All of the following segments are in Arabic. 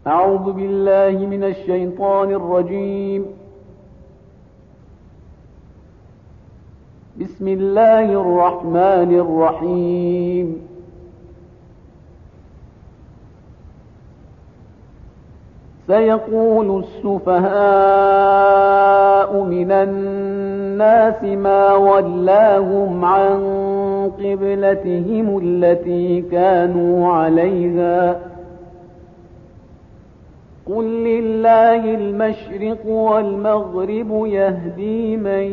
أعوذ بالله من الشيطان الرجيم. بسم الله الرحمن الرحيم. سيقول السفهاء من الناس ما ولاهم عن قبلتهم التي كانوا عليها قل لله المشرق والمغرب يهدي من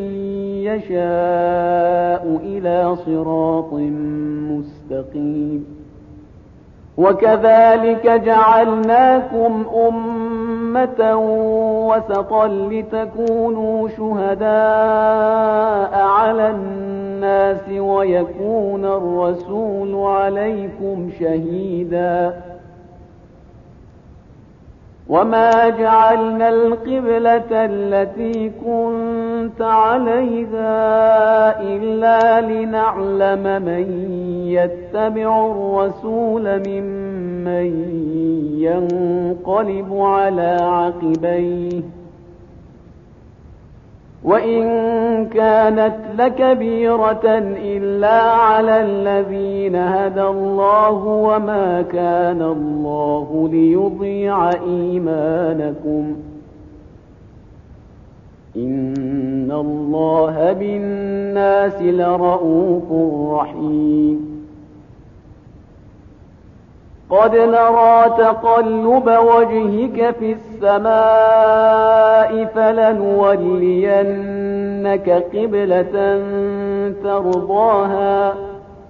يشاء إلى صراط مستقيم. وكذلك جعلناكم أمة وسطا لتكونوا شهداء على الناس ويكون الرسول عليكم شهيدا. وما جعلنا القبلة التي كنت عليها إلا لنعلم من يتبع الرسول ممن ينقلب على عقبيه وإن كانت لكبيرة إلا على الذين هدى الله وما كان الله ليضيع إيمانكم إن الله بالناس لرءوف رحيم. قد نرى تقلب وجهك في السماء فلنولينك قبلة ترضاها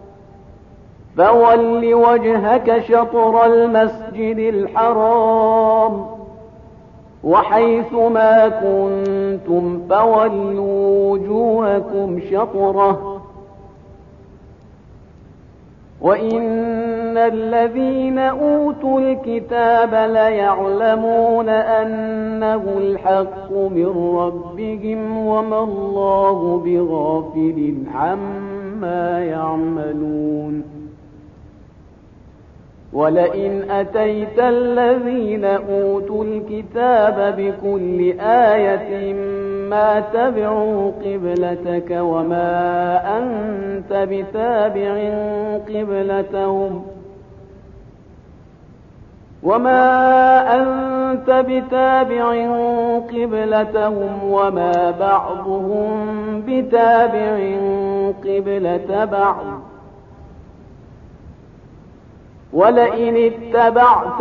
فول وجهك شطر المسجد الحرام وحيث ما كنتم فولوا وجوهكم شطره وإن الذين أوتوا الكتاب ليعلمون أنه الحق من ربهم وما الله بغافل عما يعملون. ولئن أتيت الذين أوتوا الكتاب بكل آية ما تبعوا قبلتك وما أنت بتابع قبلتهم وما بعضهم بتابع قبلة بعض. ولئن اتبعت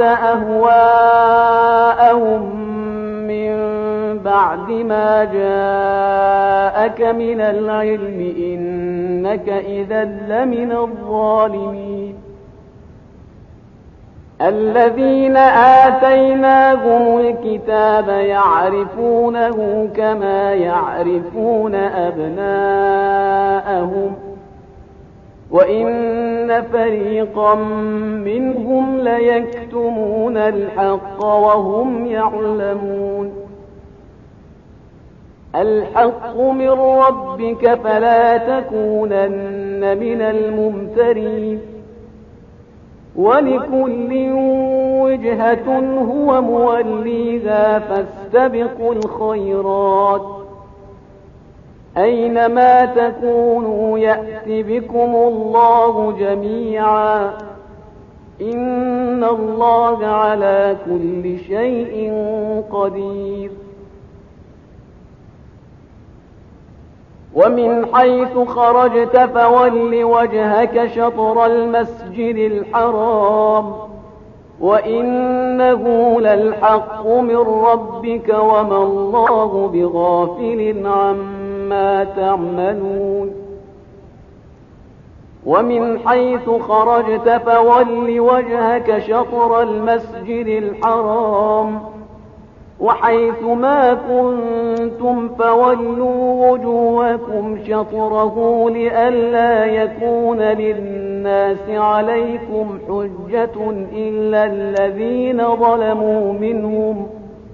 أهواءهم من بعد ما جاءك من العلم إنك إذا لمن الظالمين. الذين آتيناهم الكتاب يعرفونه كما يعرفون أبناءهم وإن فريقا منهم ليكتمون الحق وهم يعلمون. الحق من ربك فلا تكونن من الممترين. ولكل وجهة هو موليها فاستبقوا الخيرات أينما تكونوا يأت بكم الله جميعا إن الله على كل شيء قدير. ومن حيث خرجت فول وجهك شطر المسجد الحرام وإنه للحق من ربك وما الله بغافل عما تعملون. ومن حيث خرجت فول وجهك شطر المسجد الحرام وحيث ما كنتم فولوا وجوهكم شطره لئلا يكون للناس عليكم حجة إلا الذين ظلموا منهم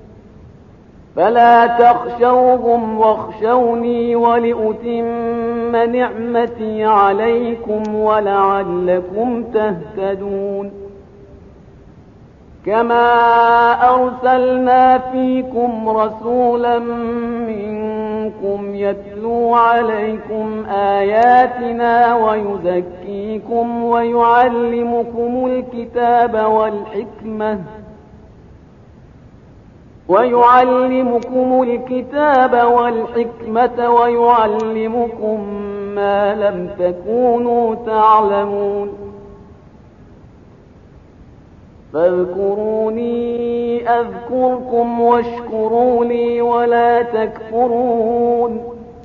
فلا تخشوهم واخشوني ولأتم نعمتي عليكم ولعلكم تهتدون. كما أرسلنا فيكم رسولا منكم يتلو عليكم آياتنا ويزكيكم ويعلمكم الكتاب والحكمة ويعلمكم ما لم تكونوا تعلمون فاذكروني أذكركم واشكروا لي ولا تكفرون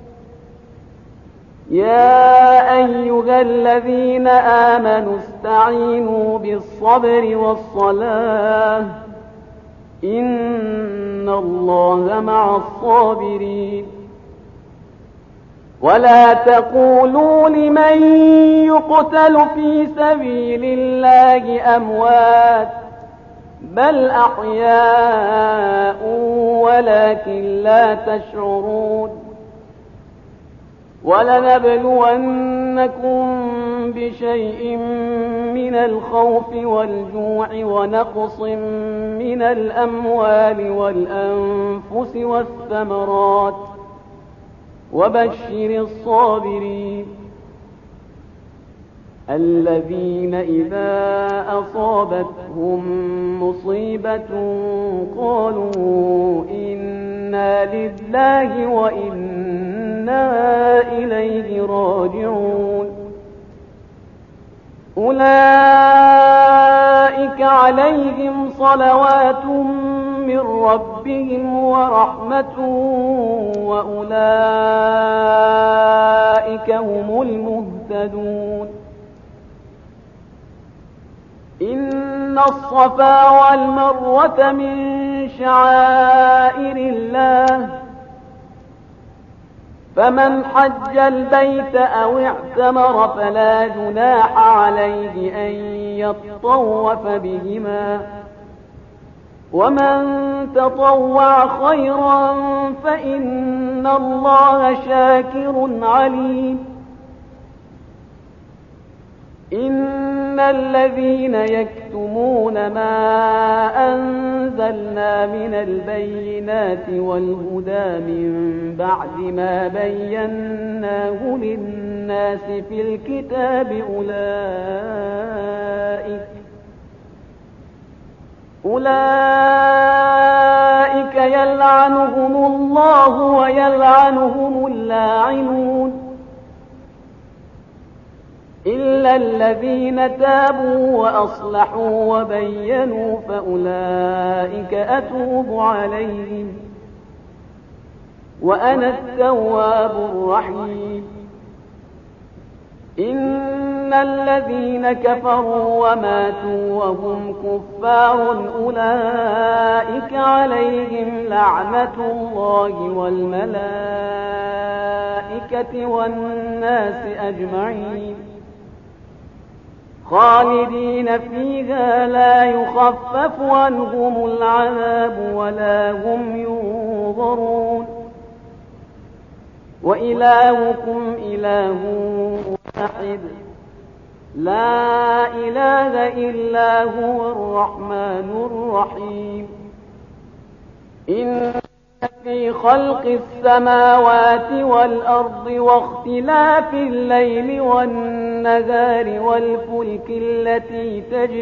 يا أيها الذين آمنوا استعينوا بالصبر والصلاة إن الله مع الصابرين ولا تقولوا لمن يقتل في سبيل الله أموات بل أحياء ولكن لا تشعرون ولنبلونكم بشيء من الخوف والجوع ونقص من الأموال والأنفس والثمرات وبشر الصابرين الذين إذا أصابتهم مصيبة قالوا إنا لله وإنا إليه راجعون أولئك عليهم صلوات من ربهم ورحمة وأولئك هم المهتدون إن الصفا والمروة من شعائر الله فمن حج البيت أو اعتمر فلا جناح عليه أن يطوف بهما ومن تطوع خيرا فإن الله شاكر عليم إن الذين يكتمون ما أنزلنا من البينات والهدى من بعد ما بيناه للناس في الكتاب أولئك يلعنهم الله ويلعنهم اللاعنون إلا الذين تابوا وأصلحوا وبينوا فأولئك أتوب عليهم وأنا التواب الرحيم إن الذين كفروا وماتوا وهم كفار أولئك عليهم لعنة الله والملائكة والناس أجمعين خالدين فيها لا يخفف عنهم العذاب ولا هم ينظرون وإلهكم إله واحد لا إله إلا هو الرحمن الرحيم إن في خلق السماوات والأرض واختلاف الليل والنهار والفلك التي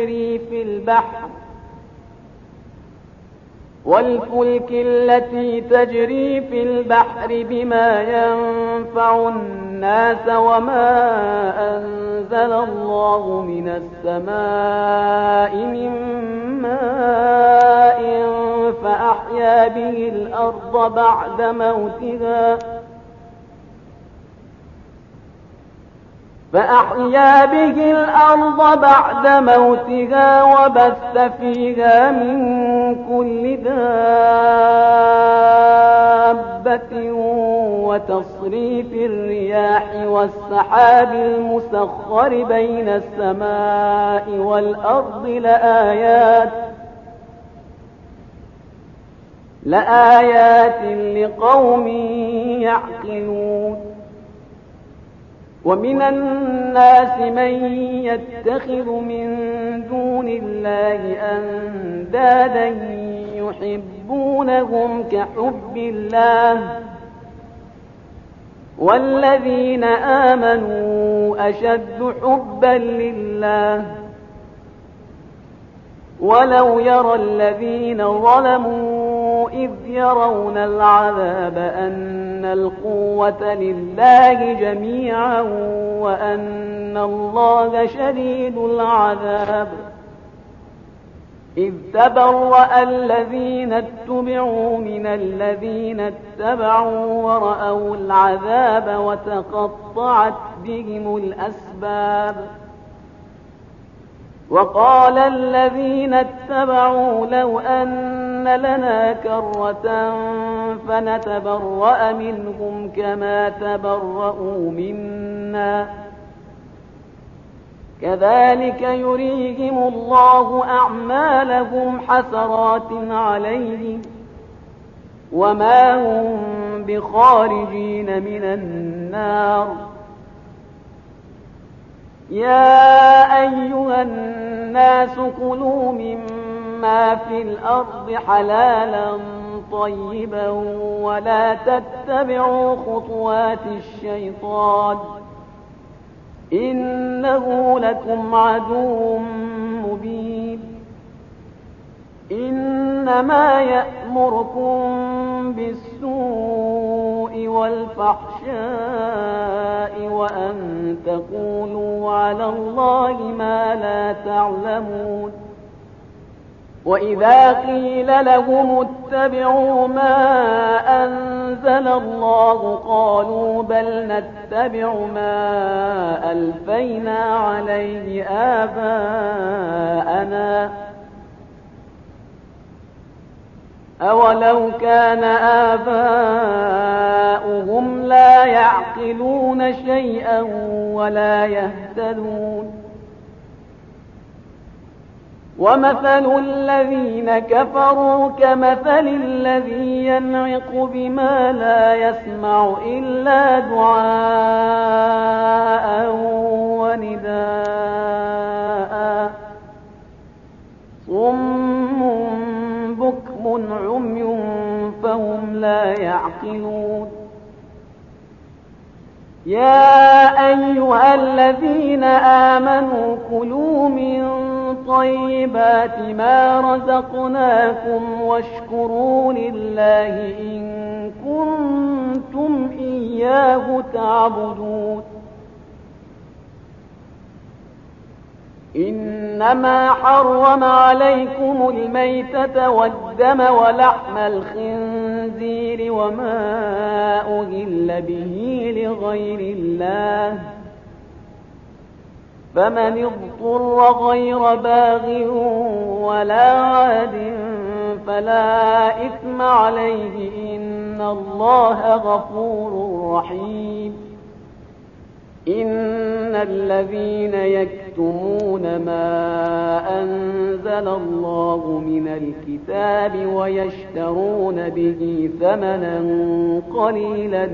تجري في البحر بما ينفع الناس وما أنزل الله من السماء من ماء فأحيا به الأرض بعد موتها وبث فيها من كل دابة وتصريف الرياح والسحاب المسخر بين السماء والأرض لآيات لقوم يعقلون ومن الناس من يتخذ من دون الله أندادا تحبونهم كحب الله والذين آمنوا أشد حبا لله ولو يرى الذين ظلموا إذ يرون العذاب أن القوة لله جميعا وأن الله شديد العذاب إذ تبرأ الذين اتبعوا من الذين اتبعوا ورأوا العذاب وتقطعت بهم الأسباب وقال الذين اتبعوا لو أن لنا كرة فنتبرأ منهم كما تبرأوا منا كذلك يريهم الله أعمالهم حسرات عليهم وما هم بخارجين من النار يا أيها الناس كلوا مما في الأرض حلالا طيبا ولا تتبعوا خطوات الشيطان إنه لكم عدو مبين إنما يأمركم بالسوء والفحشاء وأن تقولوا على الله ما لا تعلمون وإذا قيل لهم اتبعوا ما أنزل الله قالوا بل نتبع ما ألفينا عليه آباءنا أولو كان آباؤهم لا يعقلون شيئا ولا يهتدون ومثل الذين كفروا كمثل الذي ينعق بما لا يسمع إلا دعاء ونداء صم بكم عمي فهم لا يعقلون يا أيها الذين آمنوا كلوا من طيبات ما رزقناكم واشكروا لله إن كنتم إياه تعبدون إنما حرم عليكم الميتة والدم ولحم الخنزير وما أهل به لغير الله فمن اضطر غير باغ ولا عاد فلا إثم عليه إن الله غفور رحيم إن الذين يكتمون ما أنزل الله من الكتاب ويشترون به ثمنا قليلا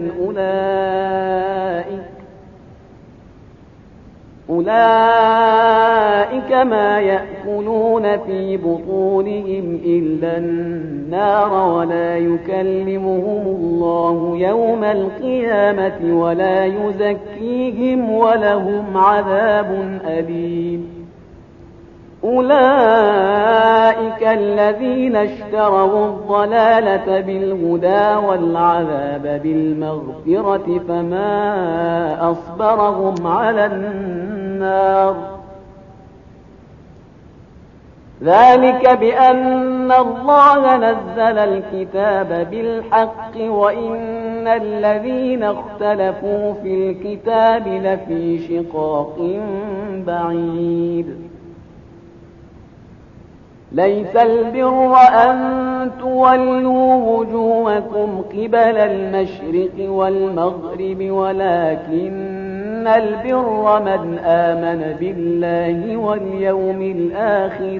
أولئك ما يأكلون في بطونهم إلا النار ولا يكلمهم الله يوم القيامة ولا يزكيهم ولهم عذاب أليم أولئك الذين اشتروا الضلالة بالهدى والعذاب بالمغفرة فما أصبرهم على النار ذلك بأن الله نزل الكتاب بالحق وإن الذين اختلفوا في الكتاب لفي شقاق بعيد ليس البر أن تولوا وجوهكم قبل المشرق والمغرب ولكن البر من آمن بالله واليوم الآخر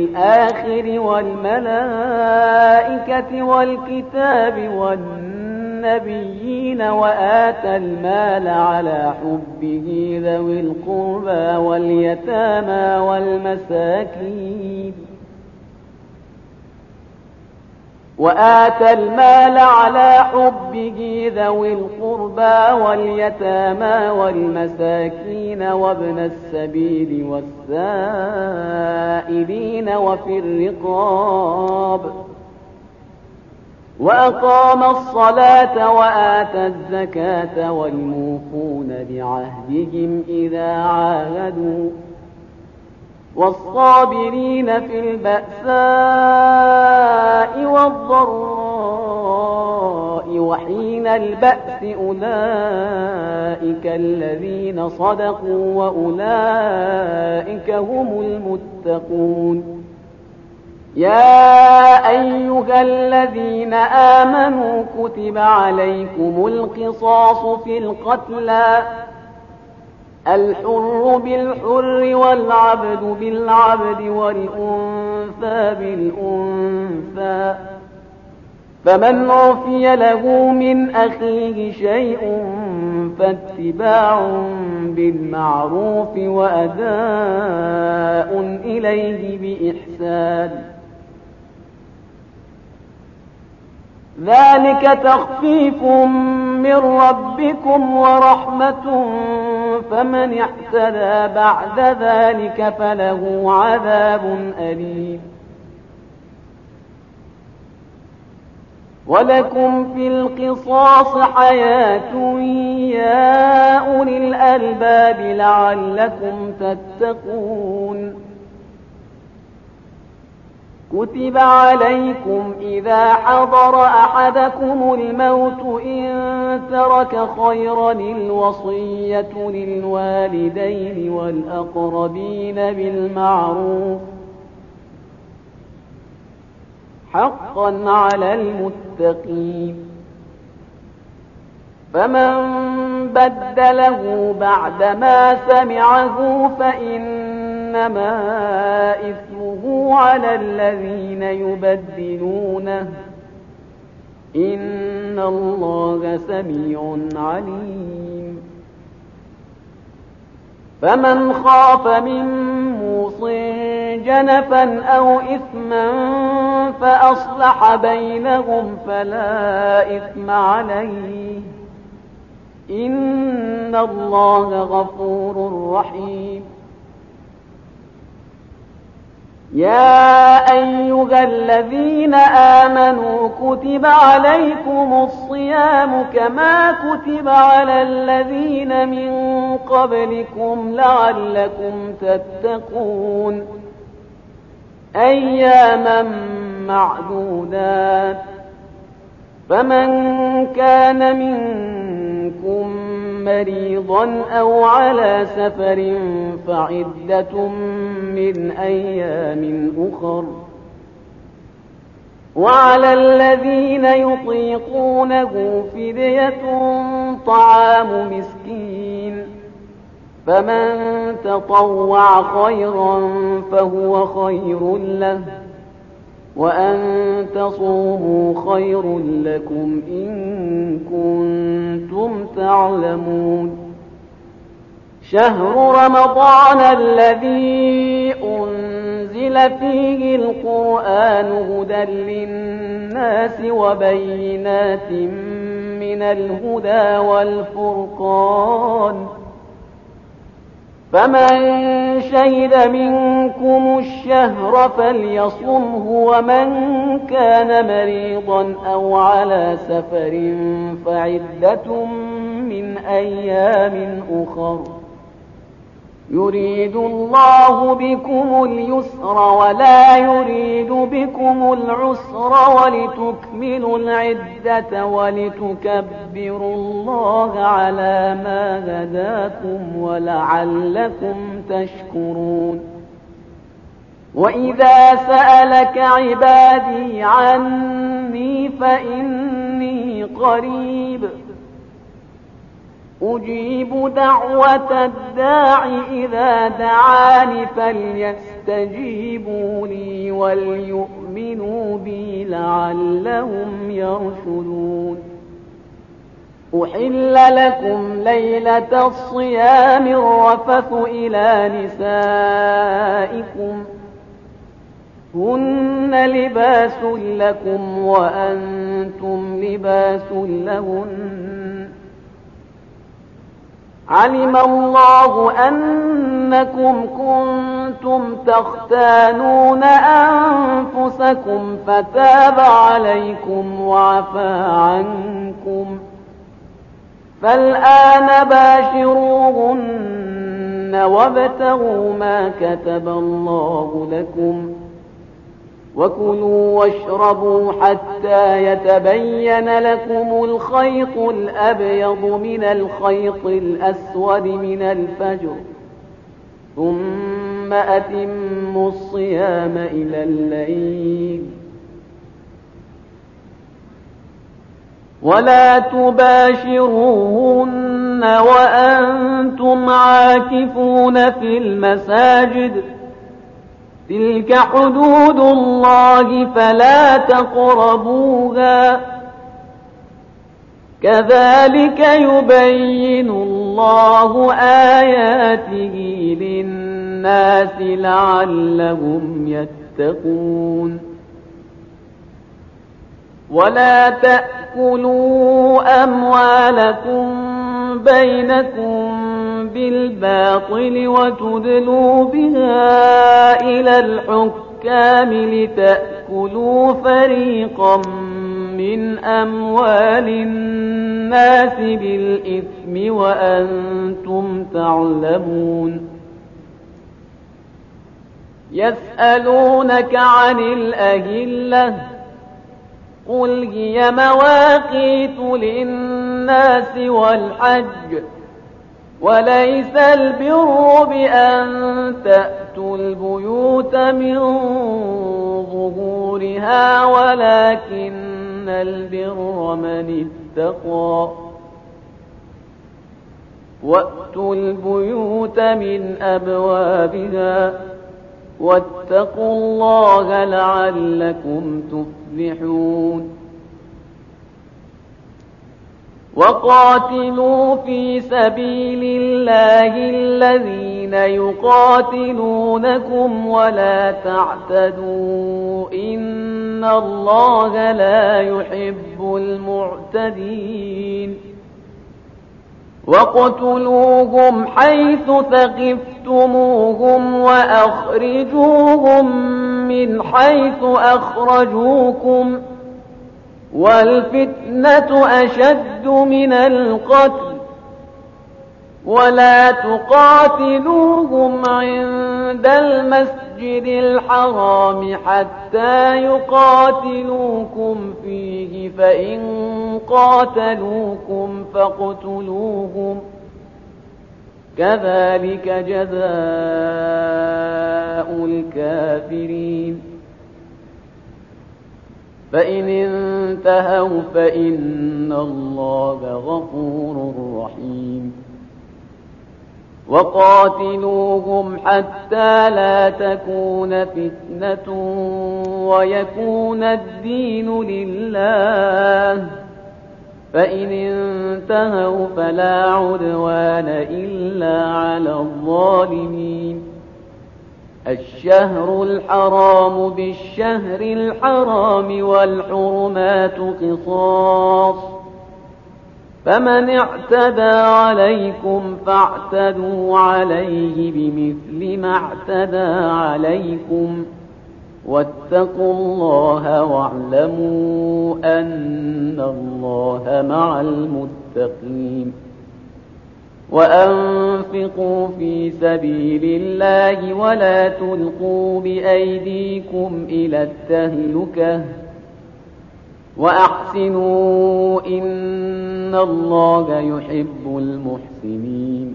والملائكة والكتاب والنبيين النبيين وآتى المال على حبه ذوي القربى واليتامى والمساكين وابن السبيل والسائلين وفي الرقاب وأقام الصلاة وآتى الزكاة والموفون بعهدهم إذا عاهدوا والصابرين في البأساء والضراء وحين البأس أولئك الذين صدقوا وأولئك هم المتقون. يا أيها الذين آمنوا كتب عليكم القصاص في القتلى الحر بالحر والعبد بالعبد والأنثى بالأنثى فمن عفي له من أخيه شيء فاتباع بالمعروف وأداء إليه بإحسان ذلك تخفيف من ربكم ورحمة فمن اعتدى بعد ذلك فله عذاب أليم. ولكم في القصاص حياة يا أولي الألباب لعلكم تتقون. كتب عليكم إذا حضر أحدكم الموت إن ترك خيرا الوصية للوالدين والأقربين بالمعروف حقا على المتقين. فمن بدله بعدما سمعه فإنما إثمه على الذين يبدلونه إن الله سميع عليم. فمن خاف من موص جنفا أو إثما فأصلح بينهم فلا إثم عليه إن الله غفور رحيم. يا أيها الذين آمنوا كتب عليكم الصيام كما كتب على الذين من قبلكم لعلكم تتقون أياما معدودات. فمن كان منكم مريضا أو على سفر فعدة من أيام أخر وعلى الذين يطيقونه فدية طعام مسكين فمن تطوع خيرا فهو خير له وأن تصوموا خير لكم إن كنتم تعلمون. شهر رمضان الذي أنزل فيه القرآن هدى للناس وبينات من الهدى والفرقان فمن شهد منكم الشهر فليصمه ومن كان مريضا أو على سفر فعدة من أيام أخر يريد الله بكم اليسر ولا يريد بكم العسر ولتكملوا العدة ولتكبروا الله على ما هداكم ولعلكم تشكرون. وإذا سألك عبادي عني فإني قريب أجيب دعوة الداع إذا دعاني فليستجيبوا لي وليؤمنوا بي لعلهم يرشدون. أحل لكم ليلة الصيام الرفث إلى نسائكم هن لباس لكم وأنتم لباس لهن علم الله أنكم كنتم تختانون أنفسكم فتاب عليكم وعفى عنكم فالآن باشروهن وابتغوا ما كتب الله لكم وكلوا واشربوا حتى يتبين لكم الخيط الأبيض من الخيط الأسود من الفجر ثم أتموا الصيام إلى الليل ولا تباشروهن وأنتم عاكفون في المساجد تلك حدود الله فلا تقربوها كذلك يبين الله آياته للناس لعلهم يتقون ولا تأكلوا أموالكم بينكم بالباطل وتدلوا بها إلى الحكام لتأكلوا فريقا من أموال الناس بالإثم وأنتم تعلمون يسألونك عن الأهلة قل هي مواقيت للناس والحج وليس البر بأن تأتوا البيوت من ظهورها ولكن البر من اتقى وأتوا البيوت من أبوابها واتقوا الله لعلكم تفلحون وقاتلوا في سبيل الله الذين يقاتلونكم ولا تعتدوا إن الله لا يحب المعتدين واقتلوهم حيث ثقفتموهم وأخرجوهم من حيث أخرجوكم والفتنة أشد من القتل ولا تقاتلوهم عند المسجد الحرام حتى يقاتلوكم فيه فإن قاتلوكم فاقتلوهم كذلك جزاء الكافرين فإن انتهوا فإن الله غفور رحيم وقاتلوهم حتى لا تكون فتنة ويكون الدين لله فإن انتهوا فلا عدوان إلا على الظالمين الشهر الحرام بالشهر الحرام والحرمات قصاص فمن اعتدى عليكم فاعتدوا عليه بمثل ما اعتدى عليكم واتقوا الله واعلموا أن الله مع المتقين وأنفقوا في سبيل الله ولا تلقوا بأيديكم إلى التهلكة وأحسنوا إن الله يحب المحسنين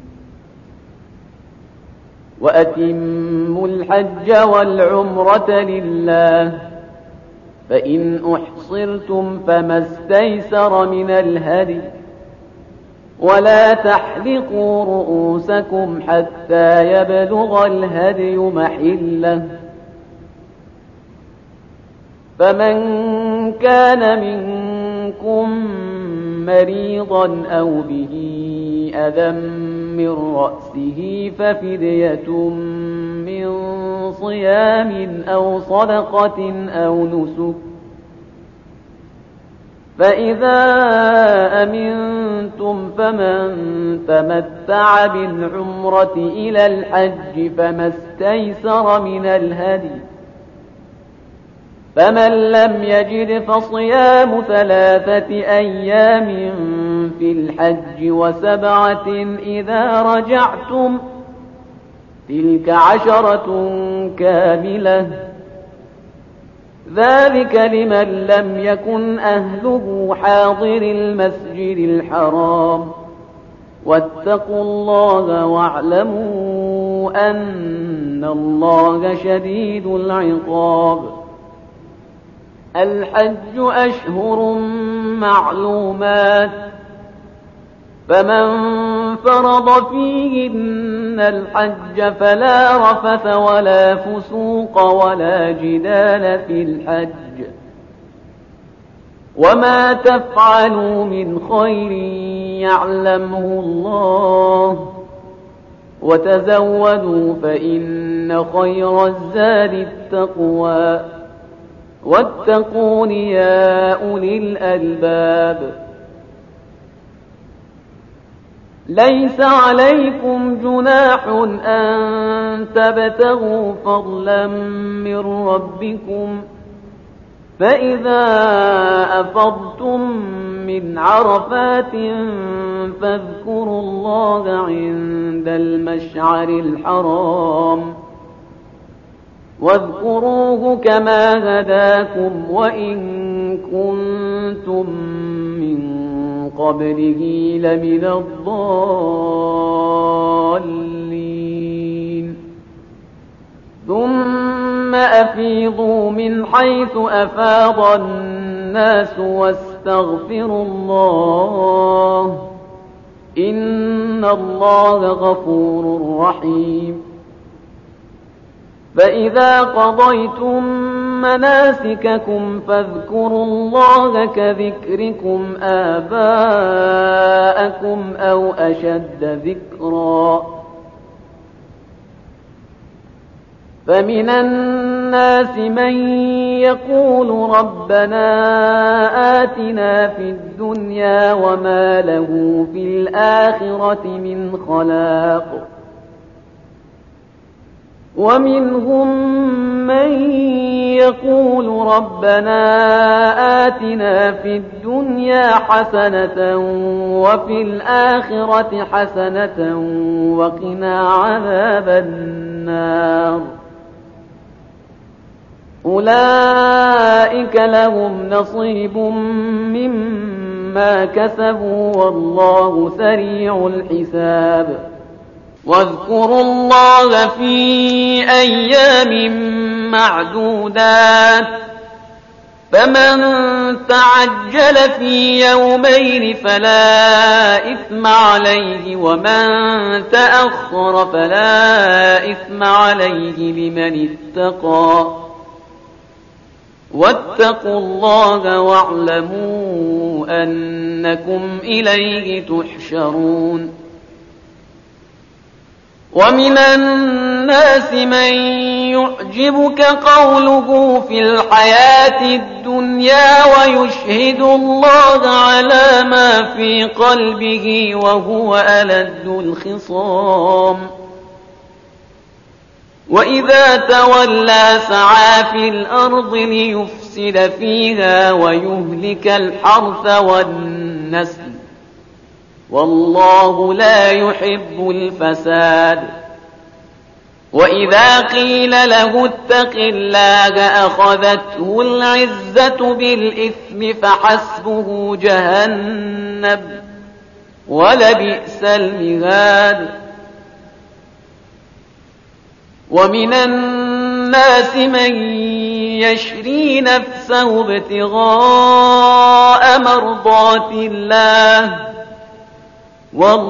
وأتموا الحج والعمرة لله فإن أحصرتم فما استيسر من الهدي ولا تحلقوا رؤوسكم حتى يبلغ الهدي محله فمن كان منكم مريضا أو به أذى من رأسه ففدية من صيام أو صدقة أو نسك. فإذا أمنتم فمن تمتع بالعمرة إلى الحج فما استيسر من الهدي، فمن لم يجد فصيام 3 أيام في الحج و7 إذا رجعتم، تلك 10 كاملة، ذلك لمن لم يكن أهله حاضر المسجد الحرام. واتقوا الله واعلموا أن الله شديد العقاب. الحج أشهر معلومات، فمن فرض فيهن الحج فلا رفث ولا فسوق ولا جدال في الحج، وما تفعلوا من خير يعلمه الله، وتزودوا فإن خير الزاد التقوى، واتقون يا أولي الألباب. ليس عليكم جناح أن تبتغوا فضلا من ربكم، فإذا أفضتم من عرفات فاذكروا الله عند المشعر الحرام، واذكروه كما هداكم وإن كنتم من قبله لمن الضالين. ثم أفيضوا من حيث أفاض الناس واستغفروا الله، إن الله غفور رحيم. فإذا قضيتم مناسككم فاذكروا الله كذكركم آباءكم أو أشد ذكرا. فمن الناس من يقول ربنا آتنا في الدنيا وما له في الآخرة من خلاق، ومنهم من يقول ربنا آتنا في الدنيا حسنة وفي الآخرة حسنة وقنا عذاب النار. أولئك لهم نصيب مما كسبوا والله سريع الحساب. واذكروا الله في أيام معدودات، فمن تعجل في يومين فلا إثم عليه، ومن تأخر فلا إثم عليه لمن اتقى. واتقوا الله واعلموا أنكم إليه تحشرون. ومن الناس من يعجبك قوله في الحياة الدنيا ويشهد الله على ما في قلبه وهو ألد الخصام، وإذا تولى سعى في الأرض ليفسد فيها ويهلك الحرث والنسل، والله لا يحب الفساد. وإذا قيل له اتق الله أخذته العزة بالإثم فحسبه جهنم ولبئس المهاد. ومن الناس من يشري نفسه ابتغاء مرضات الله،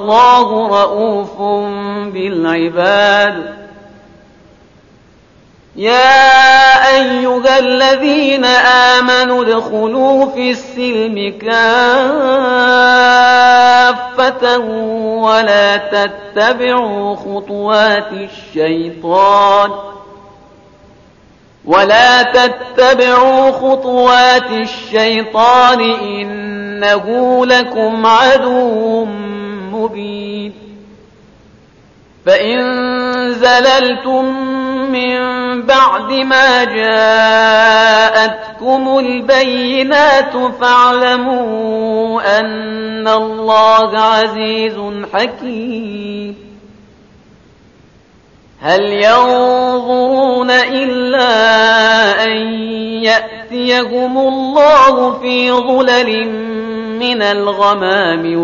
والله رؤوف بالعباد. يا أيها الذين آمنوا ادخلوا في السلم كافة ولا تتبعوا خطوات الشيطان إنه لكم عدو مبين فإن زللتم من بعد ما جاءتكم البينات فاعلموا أن الله عزيز حكيم هل ينظرون إلا أن يأتيهم الله في ظلل من الغمام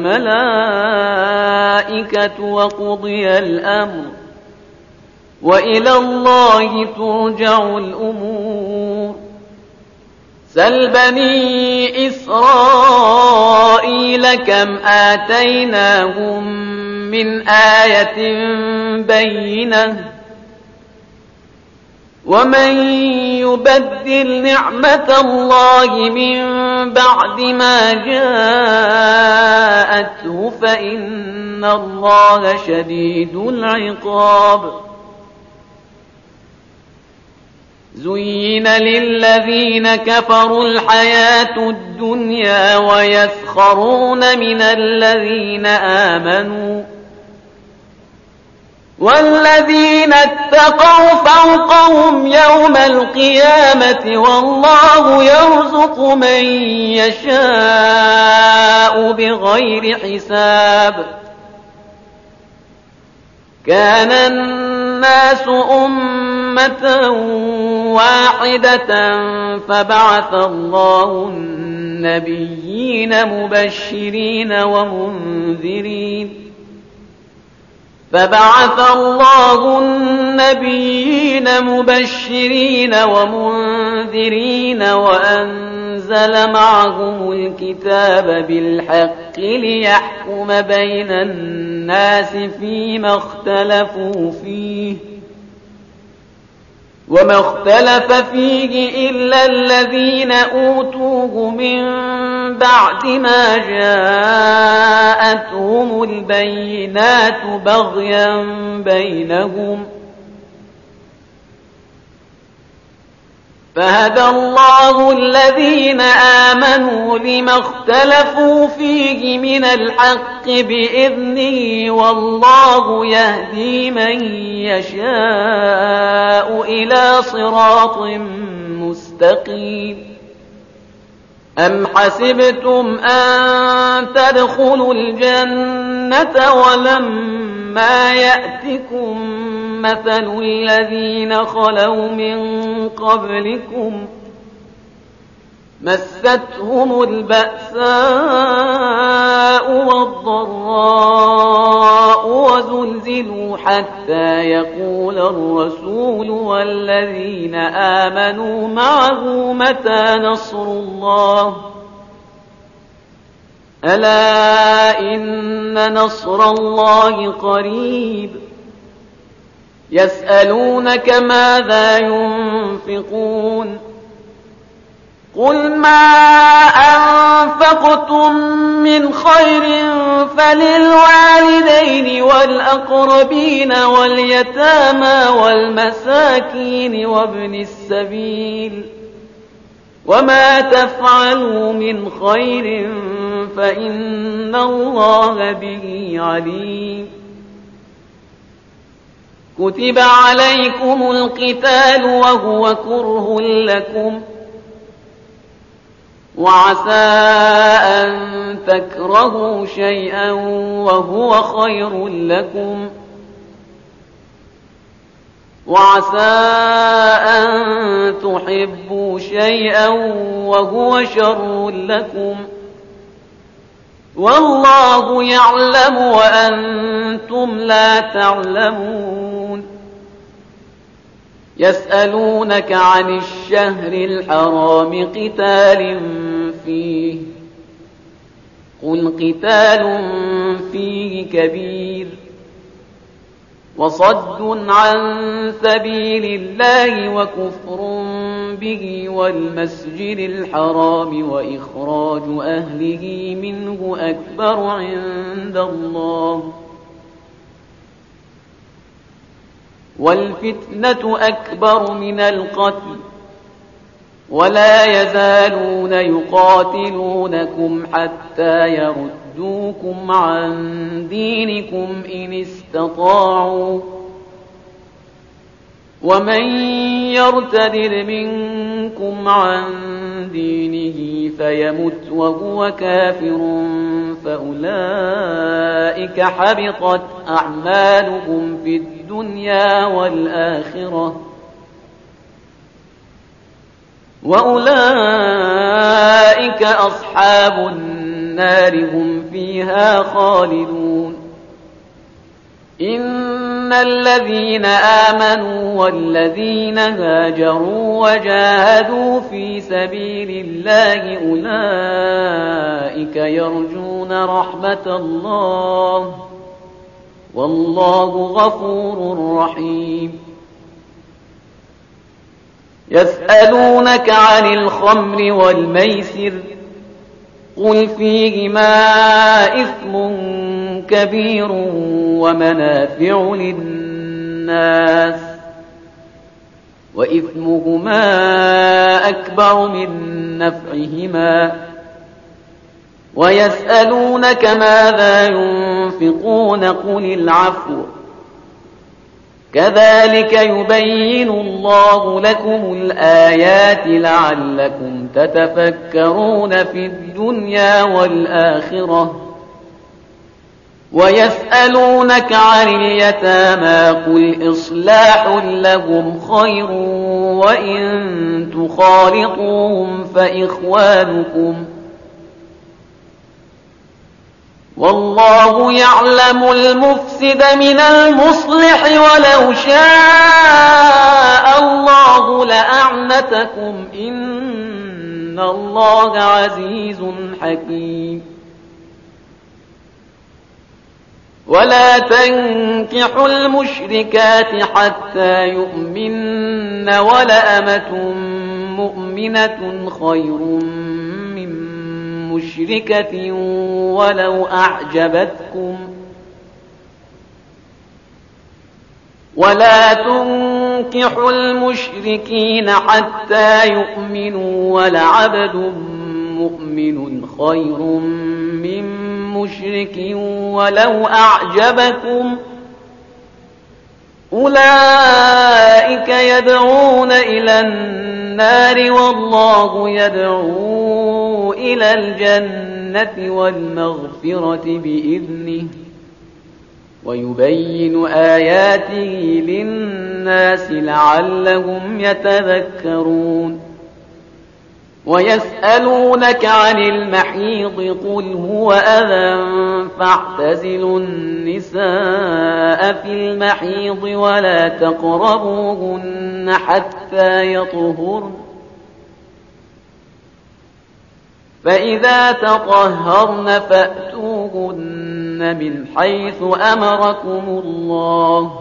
والملائكة وقضي الأمر وإلى الله ترجع الأمور سل بني إسرائيل كم آتيناهم من آية بينة ومن يبدل نعمة الله من بعد ما جاءته فإن الله شديد العقاب زين للذين كفروا الحياة الدنيا ويسخرون من الذين آمنوا والذين اتقوا فوقهم يوم القيامة والله يرزق من يشاء بغير حساب كان الناس أمة واحدة فبعث الله النبيين مبشرين ومنذرين وأنزل معهم الكتاب بالحق ليحكم بين الناس فيما اختلفوا فيه وما اختلف فيه إلا الذين أوتوه من بعد ما جاءتهم البينات بغيا بينهم فهدى الله الذين آمنوا لما اختلفوا فيه من الحق بإذنه والله يهدي من يشاء إلى صراط مستقيم أم حسبتم أن تدخلوا الجنة ولما يأتكم مثل الذين خلوا من قبلكم مستهم البأساء والضراء وزلزلوا حتى يقول الرسول والذين آمنوا معه متى نصر الله ألا إن نصر الله قريب يسألونك ماذا ينفقون قل ما أنفقتم من خير فللوالدين والأقربين واليتامى والمساكين وابن السبيل وما تفعلوا من خير فإن الله به عليم كتب عليكم القتال وهو كره لكم وعسى أن تكرهوا شيئا وهو خير لكم وعسى أن تحبوا شيئا وهو شر لكم والله يعلم وأنتم لا تعلمون يسألونك عن الشهر الحرام قتال فيه قل قتال فيه كبير وصد عن سبيل الله وكفر به والمسجد الحرام وإخراج أهله منه أكبر عند الله والفتنة أكبر من القتل ولا يزالون يقاتلونكم حتى يردوكم عن دينكم إن استطاعوا ومن يرتد منكم عن دينه فيمت وهو كافر فأولئك حبطت أعمالهم في الدنيا والآخرة وأولئك أصحاب النار هم فيها خالدون إن الذين آمنوا والذين هاجروا وجاهدوا في سبيل الله أولئك يرجون رحمة الله والله غفور رحيم يسألونك عن الخمر والميسر قل فيهما إثم كبير ومنافع للناس وإثمهما أكبر من نفعهما ويسألونك ماذا ينفقون قل العفو كذلك يبين الله لكم الآيات لعلكم تتفكرون في الدنيا والآخرة ويسألونك عن اليتامى قل إصلاح لهم خير وإن تخالطوهم فإخوانكم والله يعلم المفسد من المصلح ولو شاء الله لأعنتكم إن الله عزيز حكيم ولا تنكحوا المشركات حتى يؤمن ولأمة مؤمنة خير مشركة ولو أعجبتكم ولا تنكحوا المشركين حتى يؤمنوا ولعبد مؤمن خير من مشرك ولو أعجبكم أولئك يدعون إلى النار والله يدعو إلى الجنة والمغفرة بإذنه ويبين آياته للناس لعلهم يتذكرون ويسألونك عن المحيض قل هو أذى فاعتزلوا النساء في المحيض ولا تقربوهن حتى يطهرن فإذا تطهرن فأتوهن من حيث أمركم الله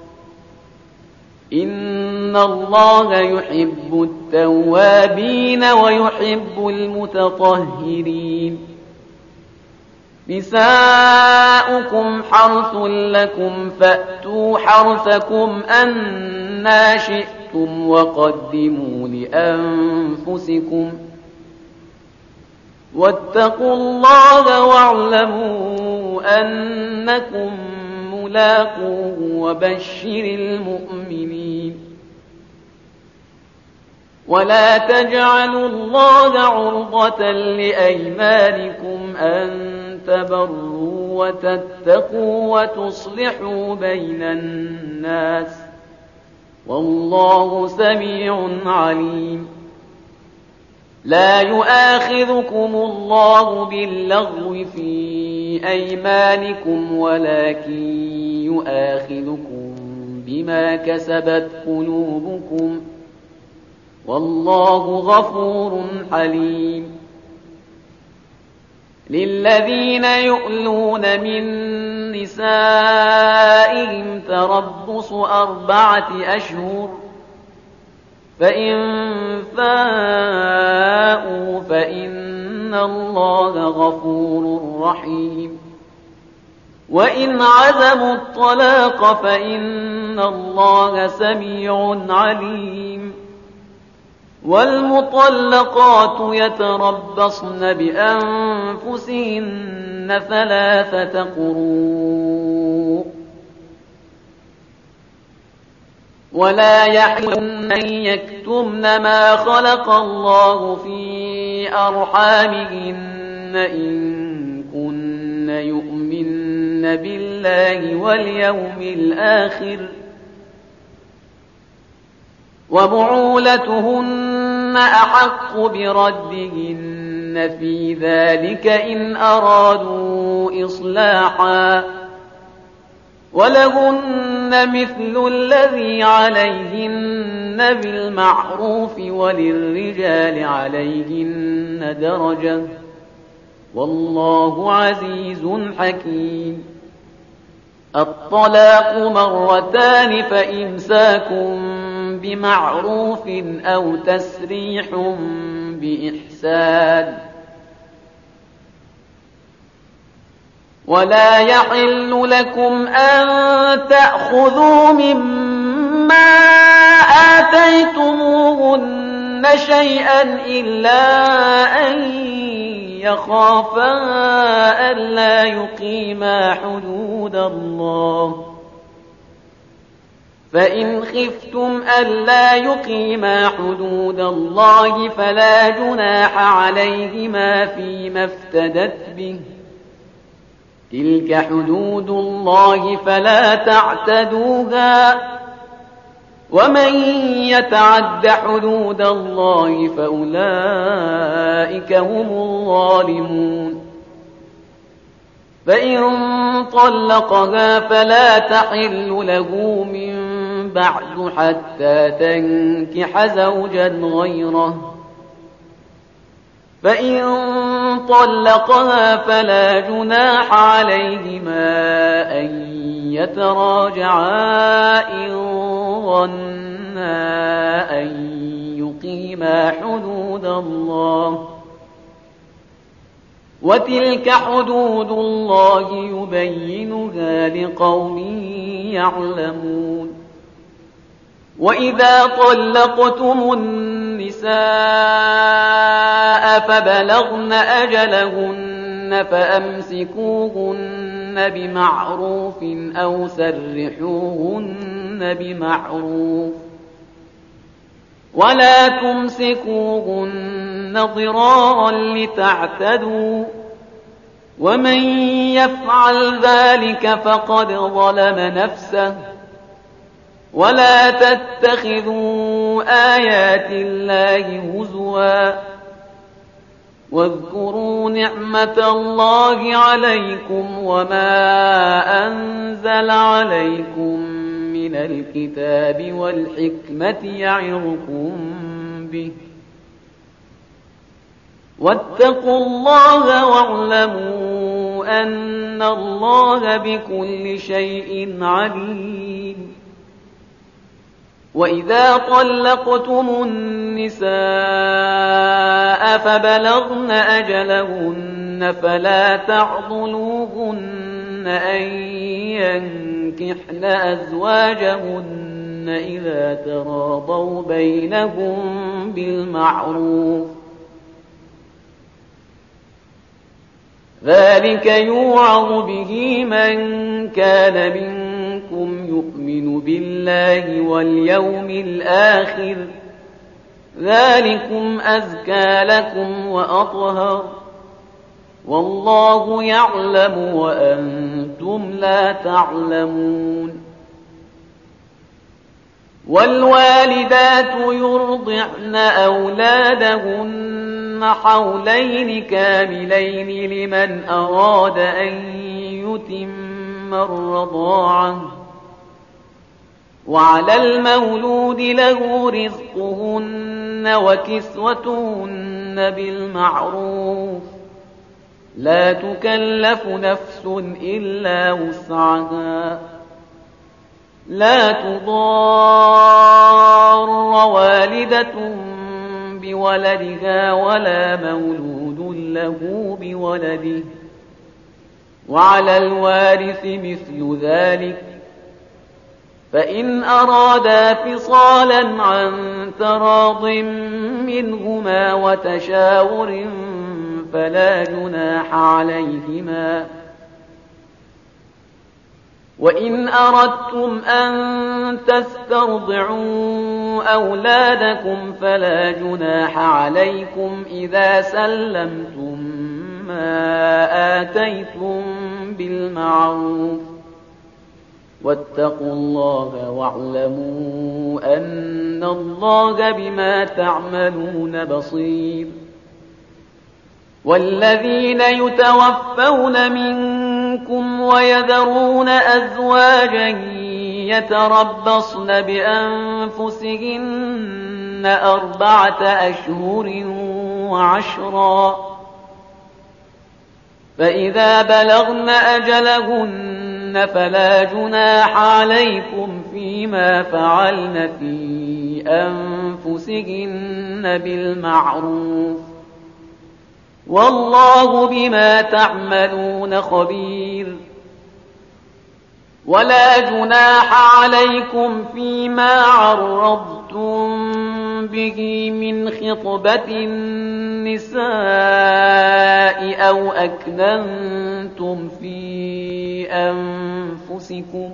إن الله يحب التوابين ويحب المتطهرين نساؤكم حرث لكم فأتوا حرثكم أنى شئتم وقدموا لأنفسكم واتقوا الله واعلموا أنكم ملاقوه وبشر المؤمنين ولا تجعلوا الله عرضة لأيمانكم أن تبروا وتتقوا وتصلحوا بين الناس والله سميع عليم لا يؤاخذكم الله باللغو في أيمانكم ولكن يؤاخذكم بما كسبت قلوبكم والله غفور حليم للذين يؤلون من نسائهم نسائهم تربص 4 أشهر فإن فاءوا فإن الله غفور رحيم وإن عزموا الطلاق فإن الله سميع عليم والمطلقات يتربصن بأنفسهن 3 قروء ولا يحل أن يكتمن ما خلق الله في أرحامهن إن كن يؤمن بالله واليوم الآخر وبعولتهن أحق بردهن في ذلك إن أرادوا إصلاحا ولهن مثل الذي عليهن بالمعروف وللرجال عليهن درجة والله عزيز حكيم الطلاق 2 فإمساك بمعروف أو تسريح بإحسان ولا يحل لكم أن تأخذوا مما آتيتموهن شيئا إلا أن يخافا ألا يقيما حدود الله فإن خفتم ألا يقيما حدود الله فلا جناح عليهما فيما افتدت به تلك حدود الله فلا تعتدوها ومن يتعد حدود الله فأولئك هم الظالمون فإن طلقها فلا تحل له من بعد حتى تنكح زوجا غيره فإن طلقها فلا جناح عليهما أن يتراجعا إن ظنا أن يقيما حدود الله وتلك حدود الله يبينها لقوم يعلمون وإذا طلقتم النساء فبلغن أجلهن فأمسكوهن بمعروف أو سرحوهن بمعروف ولا تمسكوهن ضرارا لتعتدوا ومن يفعل ذلك فقد ظلم نفسه ولا تتخذوا آيات الله هزوا واذكروا نعمة الله عليكم وما أنزل عليكم من الكتاب والحكمة يعظكم به واتقوا الله واعلموا أن الله بكل شيء عليم وإذا طلقتم النساء فبلغن أجلهن فلا تعضلوهن أن ينكحن أزواجهن إذا تراضوا بينهم بالمعروف ذلك يوعظ به من كان منكم يؤمن بالله واليوم الآخر ذلكم أزكى لكم وأطهر والله يعلم وأنتم لا تعلمون والوالدات يرضعن أولادهن حولين كاملين لمن أراد أن يتم الرضاعة وعلى المولود له رزقهن وكسوتهن بالمعروف لا تكلف نفس إلا وسعها لا تضار والدة بولدها ولا مولود له بولده، وعلى الوارث مثل ذلك، فإن أرادا فصالا عن تراض منهما وتشاور فلا جناح عليهما. وإن أردتم أن تسترضعوا أولادكم فلا جناح عليكم إذا سلمتم ما آتيتم بالمعروف، واتقوا الله واعلموا أن الله بما تعملون بصير. والذين يتوفون منكم ويذرون أزواجا يتربصن بأنفسهن 4 أشهر وعشرا، فإذا بلغن أجلهن فلا جناح عليكم فيما فعلن في أنفسهن بالمعروف، والله بما تعملون خبير. ولا جناح عليكم فيما عرضتم به من خطبة النساء أو أكننتم في أنفسكم،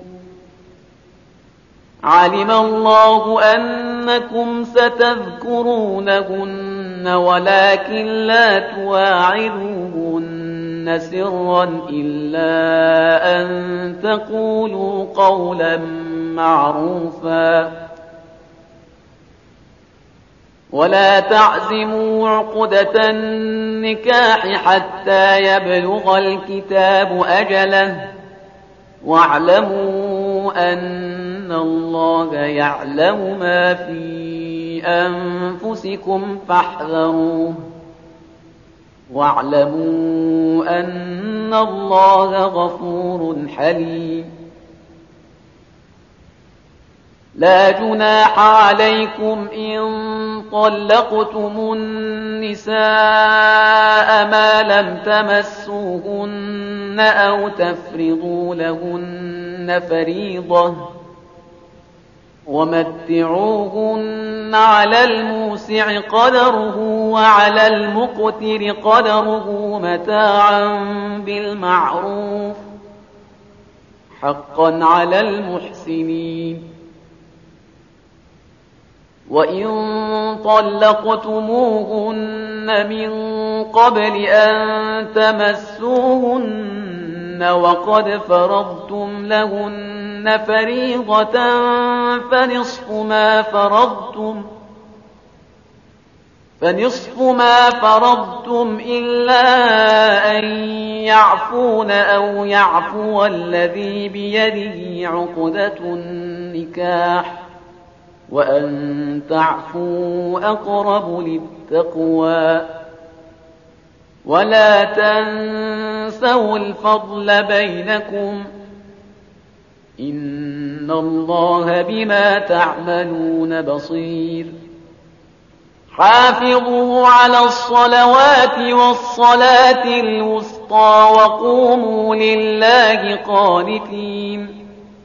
علم الله أنكم ستذكرونهن ولكن لا تواعدوهن سرا إلا أن تقولوا قولا معروفا، ولا تعزموا عقدة النكاح حتى يبلغ الكتاب أجله، واعلموا أن الله يعلم ما في أنفسكم فاحذروه، واعلموا أن الله غفور حليم. لا جناح عليكم إن طلقتم النساء ما لم تمسوهن أو تفرضوا لهن فريضة، ومتعوهن على الموسع قدره وعلى المقتر قدره متاعا بالمعروف، حقا على المحسنين. وإن طلقتموهن من قبل أن تمسوهن وقد فرضتم لهن فريضة فنصف ما فرضتم إلا أن يعفون أو يعفو الذي بيده عقدة النكاح، وأن تعفوا أقرب للتقوى. ولا تنسوا الفضل بينكم، إن الله بما تعملون بصير. حافظوا على الصلوات والصلاة الوسطى وقوموا لله قانتين.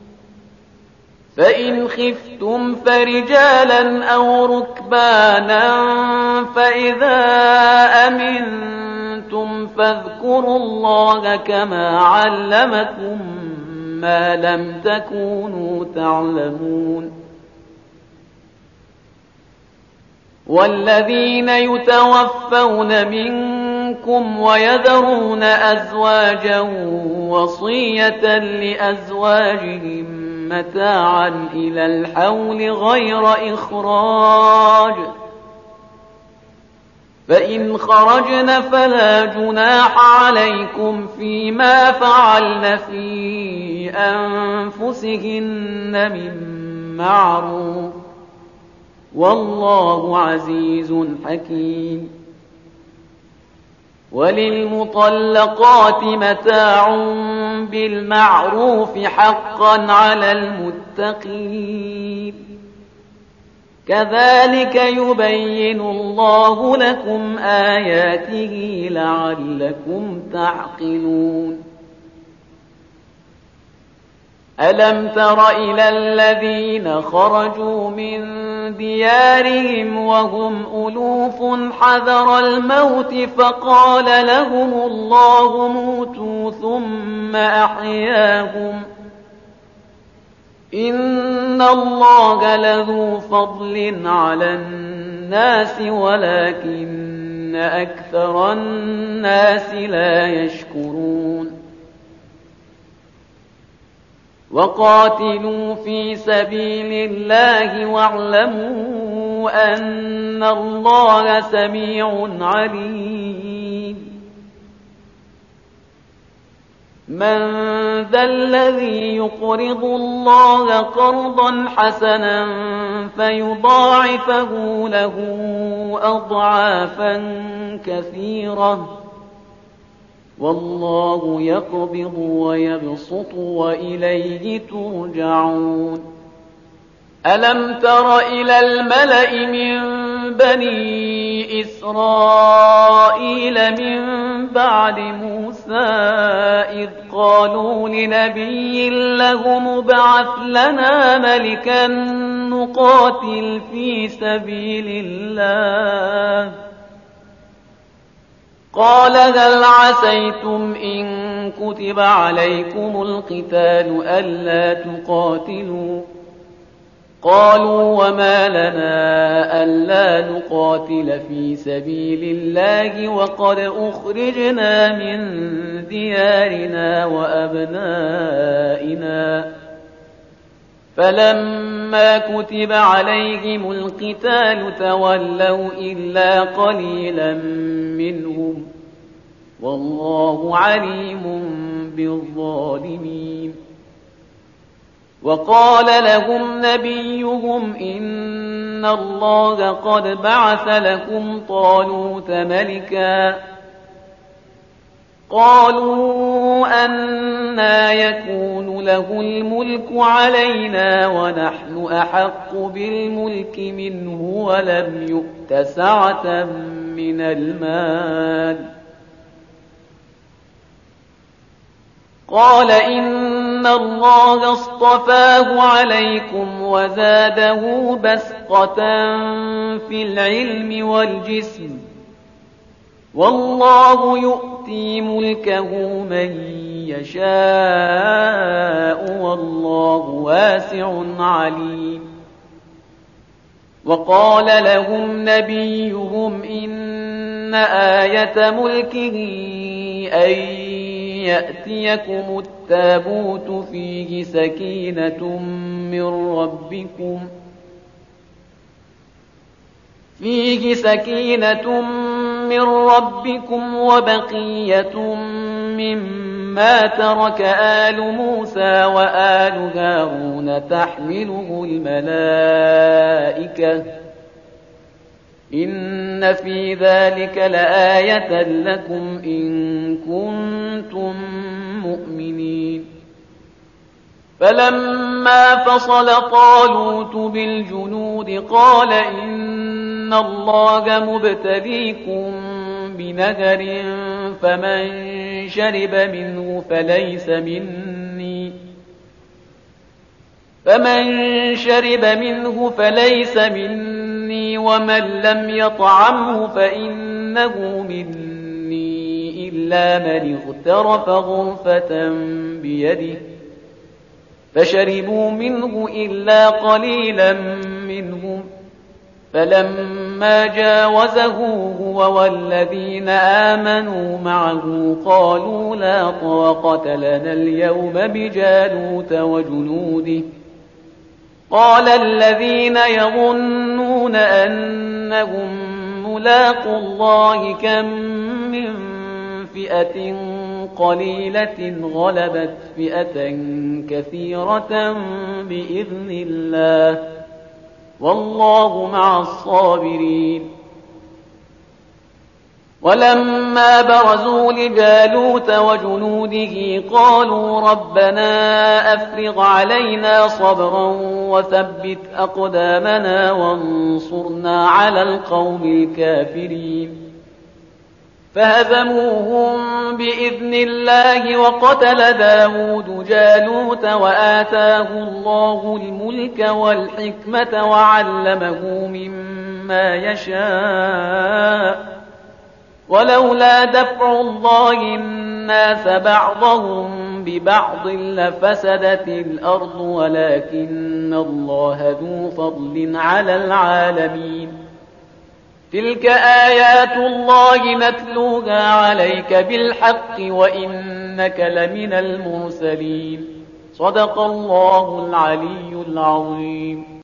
فإن خفتم فرجالا أو ركبانا فإذا أمنتم فاذكروا الله كما علمكم ما لم تكونوا تعلمون. والذين يتوفون منكم ويذرون أزواجا وصية لأزواجهم متاعا إلى الحول غير إخراج، فإن خرجن فلا جناح عليكم فيما فعلن في أنفسهن من معروف، والله عزيز حكيم. وللمطلقات متاع بالمعروف حقا على المتقين كذلك يبين الله لكم آياته لعلكم تعقلون ألم تر إلى الذين خرجوا من ديارهم وهم ألوف حذر الموت فقال لهم الله موتوا ثم أحياهم إن الله لذو فضل على الناس ولكن أكثر الناس لا يشكرون وقاتلوا في سبيل الله واعلموا أن الله سميع عليم من ذا الذي يقرض الله قرضا حسنا فيضاعفه له أضعافا كثيرة والله يقبض ويبسط وإليه ترجعون ألم تر إلى الملأ من بني إسرائيل من بعد موسى إذ قالوا لنبي له مبعث لنا ملكا نقاتل في سبيل الله قال هل عسيتم إن كتب عليكم القتال ألا تقاتلوا قالوا وما لنا ألا نقاتل في سبيل الله وقد أخرجنا من ديارنا وأبنائنا فلما كتب عليهم القتال تولوا إلا قليلا منهم والله عليم بالظالمين وقال لهم نبيهم إن الله قد بعث لكم طالوت ملكا قالوا أنى يكون له الملك علينا ونحن أحق بالملك منه ولم يؤت سعة من المال قال إن الله اصطفاه عليكم وزاده بسطة في العلم والجسم والله يؤتي ملكه من يشاء والله واسع عليم وقال لهم نبيهم إن آية ملكه أن يأتيكم التابوت فيه سكينة من ربكم وبقية مما ترك آل موسى وآل هارون تحمله الملائكة إن في ذلك لآية لكم إن كنتم مؤمنين فلما فصل طالوت بالجنود قال إن الله مبتليكم بنهر فمن شرب منه فليس مني ومن لم يطعمه فإنه مني إلا من اغترف غرفة بيده فشربوا منه إلا قليلا منهم فلما جاوزه هو والذين آمنوا معه قالوا لا طاقة لنا اليوم بجالوت وجنوده قال الذين يظنون أنهم ملاقوا الله كم من فئة قليلة غلبت فئة كثيرة بإذن الله والله مع الصابرين ولما برزوا لجالوت وجنوده قالوا ربنا أفرغ علينا صبرا وثبت أقدامنا وانصرنا على القوم الكافرين فهزموهم بإذن الله وقتل داود جالوت وآتاه الله الملك والحكمة وعلمه مما يشاء ولولا دفع الله الناس بعضهم ببعض لفسدت الأرض ولكن الله ذو فضل على العالمين تلك آيات الله نتلوها عليك بالحق وإنك لمن المرسلين صدق الله العلي العظيم.